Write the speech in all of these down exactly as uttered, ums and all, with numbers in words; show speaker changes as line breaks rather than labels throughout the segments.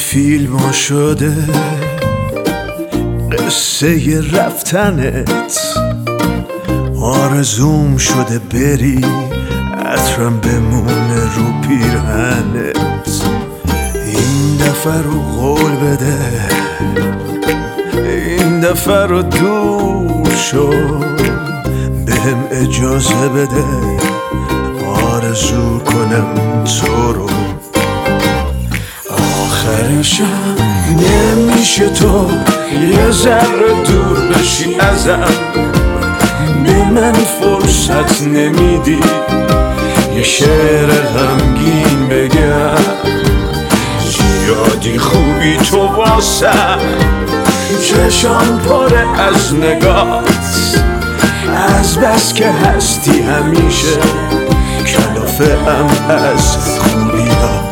فیلم شده قصه رفتنت، آرزوم شده بری عطرم بمونه رو پیرهنت. این دفعه رو قول بده، این دفعه رو دور شو، بهم اجازه بده آرزو کنم تو رو. آخرشم نمیشه تو یه ذره دور بشی ازم، به من فرصت نمیدی یه شعر غمگین بگم. زیادی خوبی تو واسم، چشام پره از نگات، از بس که هستی همیشه کلافه ام از خوبیات.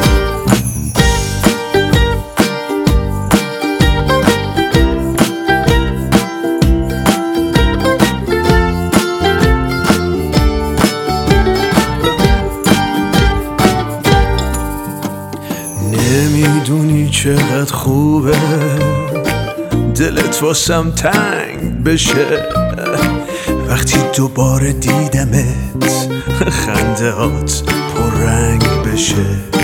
نمیدونی چقدر خوبه دلت واسم تنگ بشه وقتی دوباره دیدمت، خنده هات پررنگ بشه.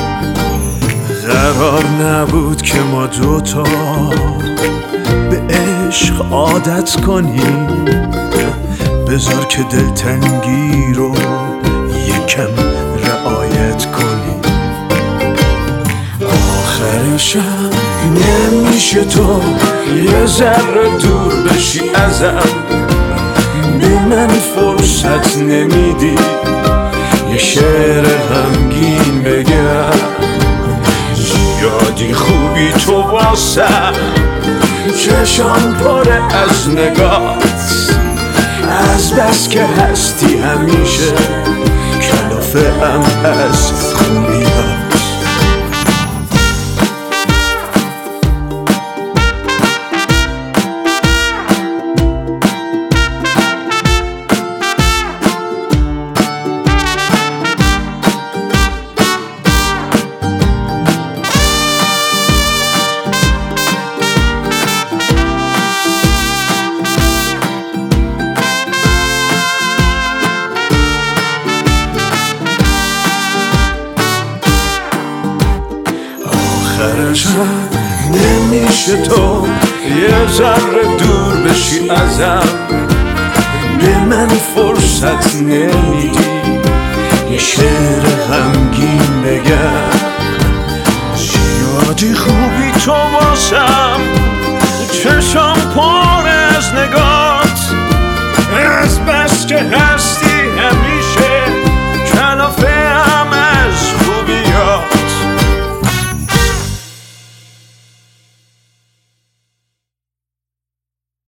قرار نبود که ما دوتا به عشق عادت کنیم، بذار که دلتنگی رو یکم رعایت کنیم. آخرشم نمیشه تو یه ذره دور بشی ازم، به من فرصت نمیدی یه شعر غمگین بگم. زیادی خوبی تو واسم، چشام پره از نگات، از بس که هستی همیشه کلافه ام از خوبیات. آخرشم نمیشه تو یه ذره دور بشی ازم، به من فرصت نمیدی یه شعر غمگین بگم. زیادی خوبی تو واسم، چشام پر